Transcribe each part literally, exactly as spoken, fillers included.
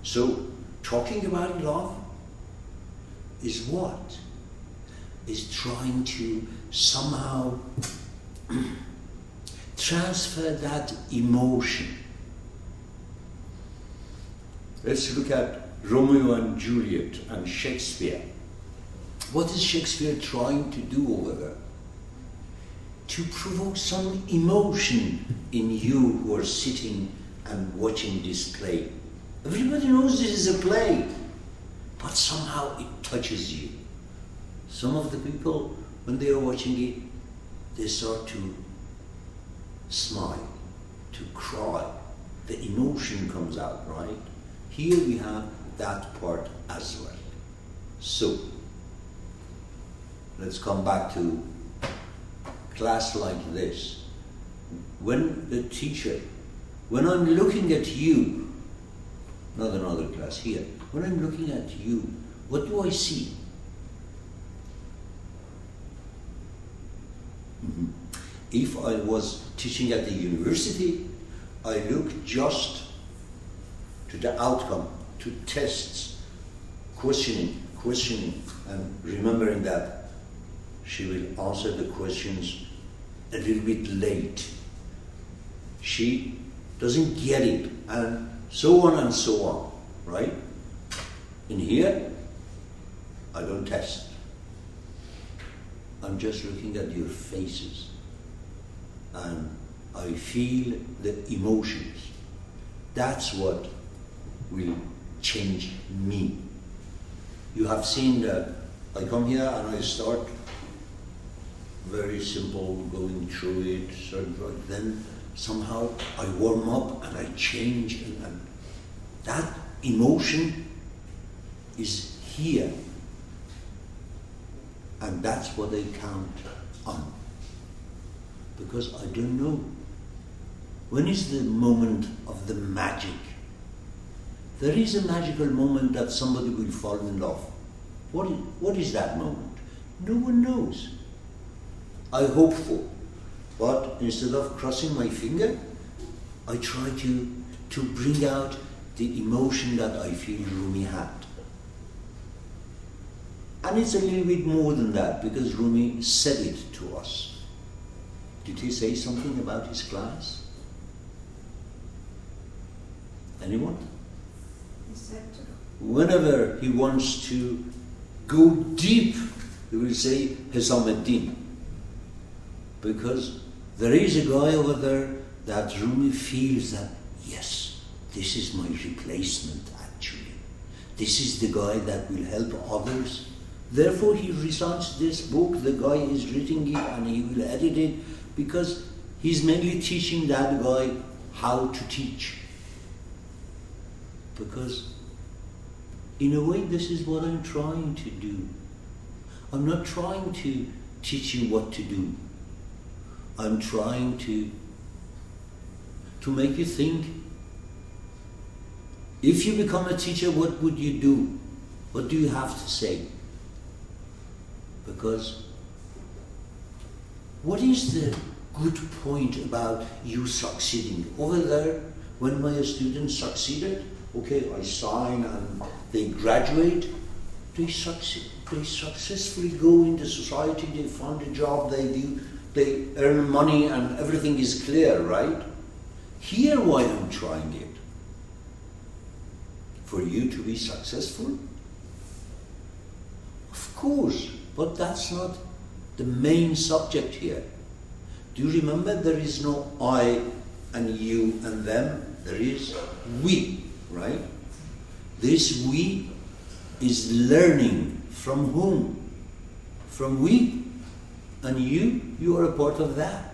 So, talking about love is what? Is trying to somehow transfer that emotion. Let's look at Romeo and Juliet and Shakespeare. What is Shakespeare trying to do over there? To provoke some emotion in you who are sitting and watching this play. Everybody knows this is a play, but somehow it touches you. Some of the people, when they are watching it, they start to smile, to cry. The emotion comes out, right? Here we have that part as well. So, let's come back to class like this. When the teacher, when I'm looking at you, not another class here, when I'm looking at you, what do I see? Mm-hmm. If I was teaching at the university, I look just to the outcome, to tests, questioning, questioning, and remembering that she will answer the questions a little bit late. She doesn't get it, and so on and so on, right? In here, I don't test. I'm just looking at your faces, and I feel the emotions. That's what will change me. You have seen that I come here and I start very simple, going through it, so then somehow I warm up and I change, and, and that emotion is here, and that's what I count on, because I don't know when is the moment of the magic. There is a magical moment that somebody will fall in love. What is, what is that moment? No one knows. I hope for, but instead of crossing my finger, I try to, to bring out the emotion that I feel Rumi had. And it's a little bit more than that, because Rumi said it to us. Did he say something about his class? Anyone? He said to Whenever he wants to go deep, he will say Hesam ad-Din. Because there is a guy over there that Rumi feels that, yes, this is my replacement actually. This is the guy that will help others. Therefore he recites this book, the guy is reading it and he will edit it, because he's mainly teaching that guy how to teach. Because in a way this is what I'm trying to do. I'm not trying to teach you what to do. I'm trying to, to make you think. If you become a teacher, what would you do? What do you have to say? Because what is the good point about you succeeding? Over there, when my students succeeded, okay, I sign and they graduate, they succeed, they successfully go into society, they find a job, they do, they earn money and everything is clear, right? Here why I'm trying it. For you to be successful? Of course, but that's not the main subject here. Do you remember there is no I and you and them, there is we, right? This we is learning from whom? From we. And you, you are a part of that.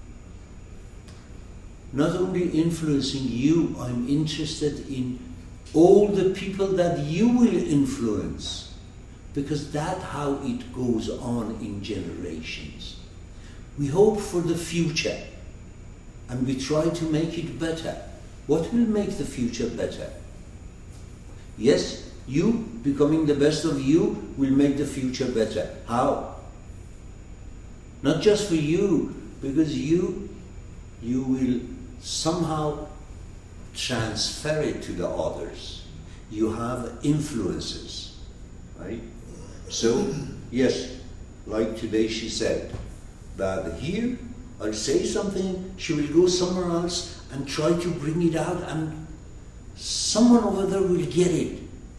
Not only influencing you, I'm interested in all the people that you will influence, because that's how it goes on in generations. We hope for the future and we try to make it better. What will make the future better? Yes, you becoming the best of you will make the future better. How? Not just for you, because you, you will somehow transfer it to the others. you have influences, right? So, yes, like today she said, that here I'll say something, she will go somewhere else and try to bring it out, and someone over there will get it.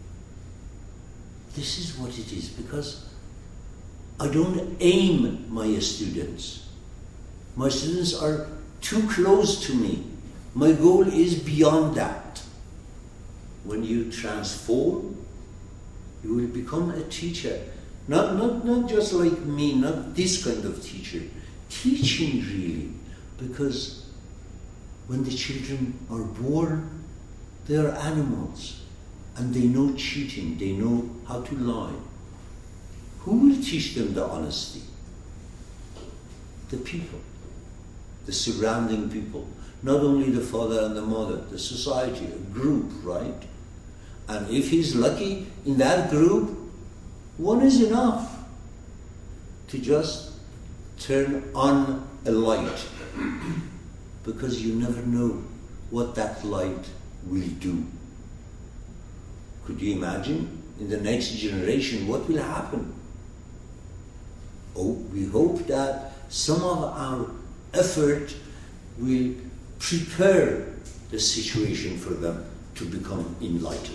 This is what it is, because I don't aim my students. My students are too close to me. My goal is beyond that. When you transform, you will become a teacher. Not, not, not just like me, not this kind of teacher. Teaching really, because when the children are born, they are animals and they know cheating, they know how to lie. Who will teach them the honesty? The people, the surrounding people. Not only the father and the mother, the society, a group, right? And if he's lucky in that group, one is enough to just turn on a light, because you never know what that light will do. Could you imagine in the next generation what will happen? Oh, we hope that some of our effort will prepare the situation for them to become enlightened,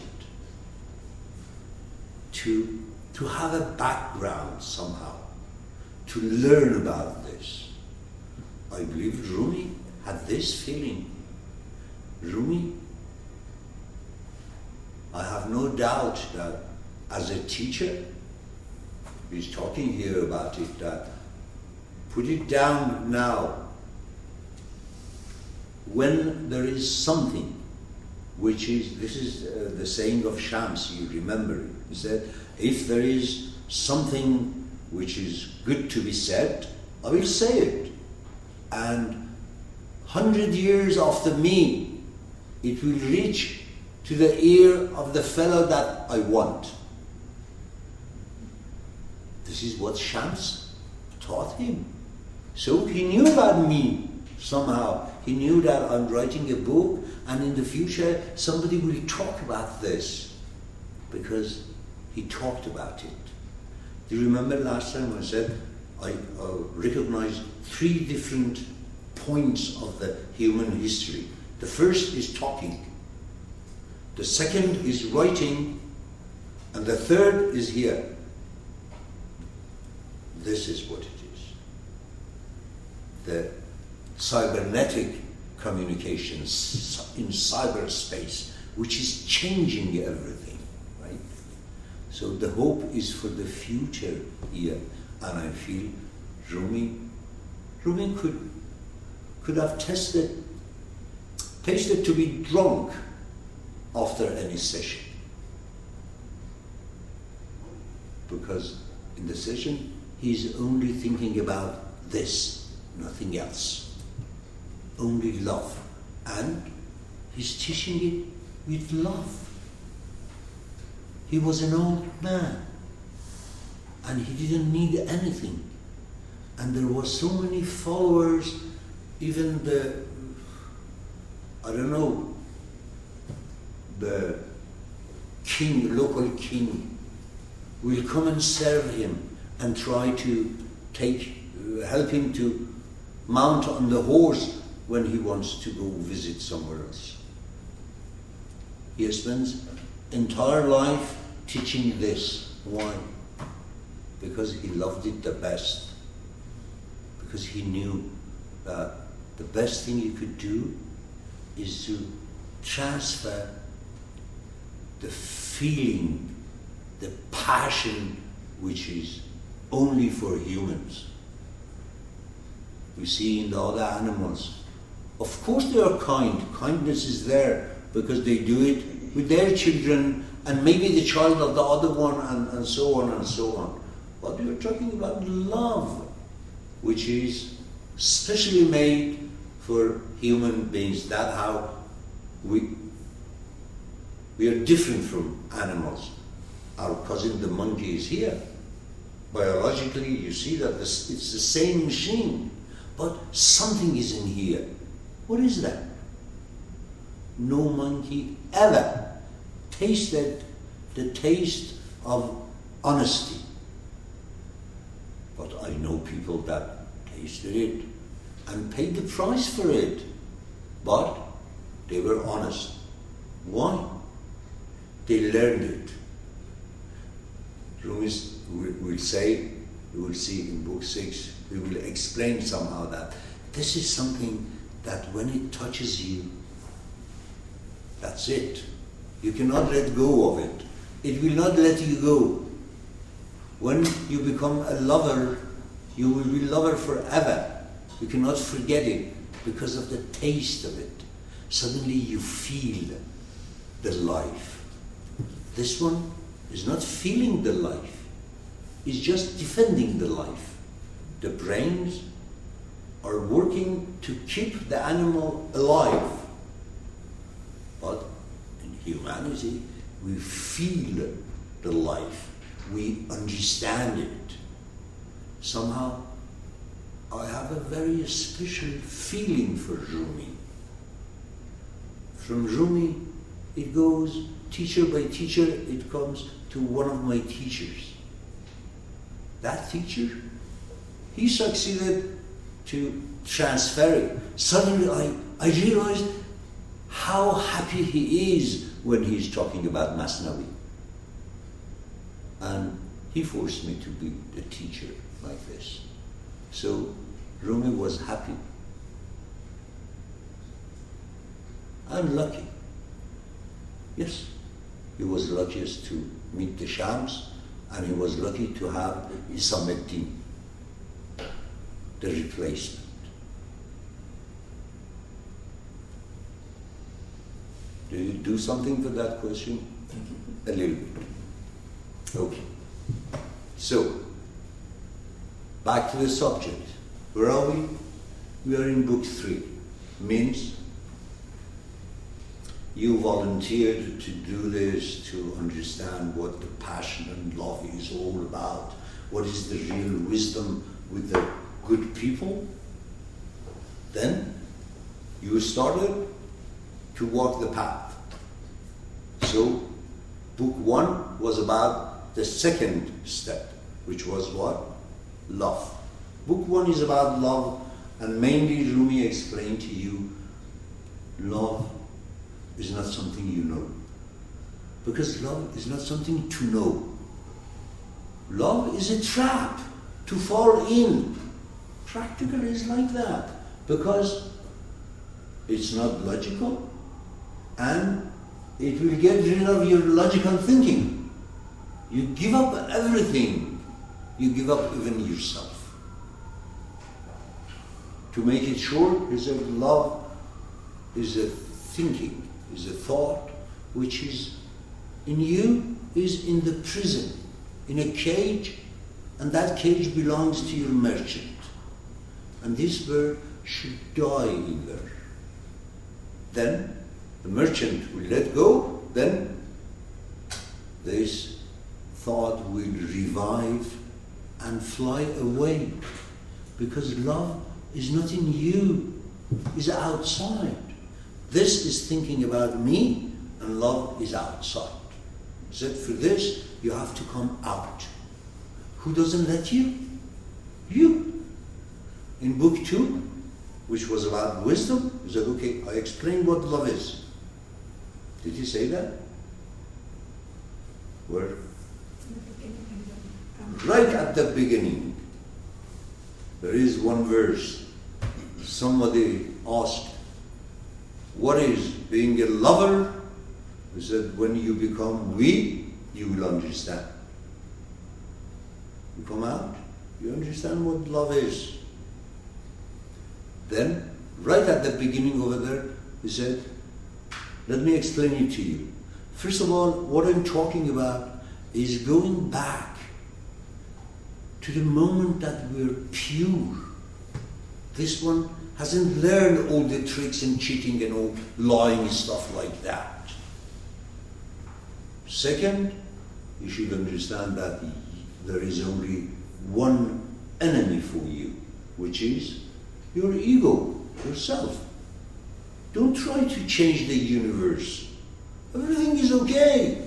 to, to have a background somehow, to learn about this. I believe Rumi had this feeling. Rumi, I have no doubt that as a teacher, he's talking here about it, that put it down now. When there is something which is, this is uh, the saying of Shams, you remember it. He said, if there is something which is good to be said, I will say it. And hundred years after me, it will reach to the ear of the fellow that I want. This is what Shams taught him. So he knew about me somehow. He knew that I'm writing a book, and in the future somebody will talk about this, because he talked about it. Do you remember last time I said I uh, recognized three different points of the human history? The first is talking. The second is writing. And the third is here. This is what it is. The cybernetic communications in cyberspace, which is changing everything, right? So the hope is for the future here, and I feel Rumi, Rumi could could have tested, tasted to be drunk after any session, because in the session he's only thinking about this, nothing else. Only love. And he's teaching it with love. He was an old man, and he didn't need anything. And there were so many followers, even the, I don't know, the king, local king, will come and serve him and try to take, uh, help him to mount on the horse when he wants to go visit somewhere else. He spends entire life teaching this. Why? Because he loved it the best. Because he knew that the best thing he could do is to transfer the feeling, the passion which is only for humans. We see in the other animals. Of course they are kind. Kindness is there because they do it with their children and maybe the child of the other one, and, and so on and so on. But we are talking about love, which is specially made for human beings. That's how we, we are different from animals. Our cousin the monkey is here. Biologically, you see that this, it's the same machine, but something is in here. What is that? No monkey ever tasted the taste of honesty. But I know people that tasted it and paid the price for it, but they were honest. Why? They learned it. Rumis will say, we will see in book six, we will explain somehow that this is something that when it touches you, that's it. You cannot let go of it. It will not let you go. When you become a lover, you will be a lover forever. You cannot forget it because of the taste of it. Suddenly you feel the life. This one is not feeling the life. It's just defending the life. The brains are working to keep the animal alive. But in humanity, we feel the life. We understand it. Somehow, I have a very special feeling for Rumi. From Rumi, it goes teacher by teacher, it comes to one of my teachers. That teacher, he succeeded to transfer it. Suddenly I, I realized how happy he is when he's talking about Masnavi. And he forced me to be the teacher like this. So Rumi was happy. I'm lucky. Yes, he was luckiest to meet the Shams, and he was lucky to have Isamuddin, the replacement. Do you do something for that question? A little bit. Okay. So, back to the subject. Where are we? We are in book three. Means you volunteered to do this, to understand what the passion and love is all about. What is the real wisdom with the good people? Then you started to walk the path. So, book one was about the second step, which was what? Love. Book one is about love, and mainly Rumi explained to you, love is not something you know. Because love is not something to know. Love is a trap to fall in. Practically is like that. Because it's not logical, and it will get rid of your logical thinking. You give up everything. You give up even yourself. To make it short, he said love is a thinking, is a thought which is in you, is in the prison, in a cage, and that cage belongs to your merchant. And this bird should die in there. Then the merchant will let go, then this thought will revive and fly away. Because love is not in you, is outside. This is thinking about me, and love is outside. So for this, you have to come out. Who doesn't let you? You. In book two, which was about wisdom, he said, okay, I explained what love is. Did he say that? Where? Right at the beginning. There is one verse. Somebody asked, what is being a lover? He said, when you become we, you will understand. You come out, you understand what love is. Then, right at the beginning over there, he said, let me explain it to you. First of all, what I'm talking about is going back to the moment that we're pure. This one hasn't learned all the tricks and cheating and all lying and stuff like that. Second, you should understand that there is only one enemy for you, which is your ego, yourself. Don't try to change the universe everything is okay.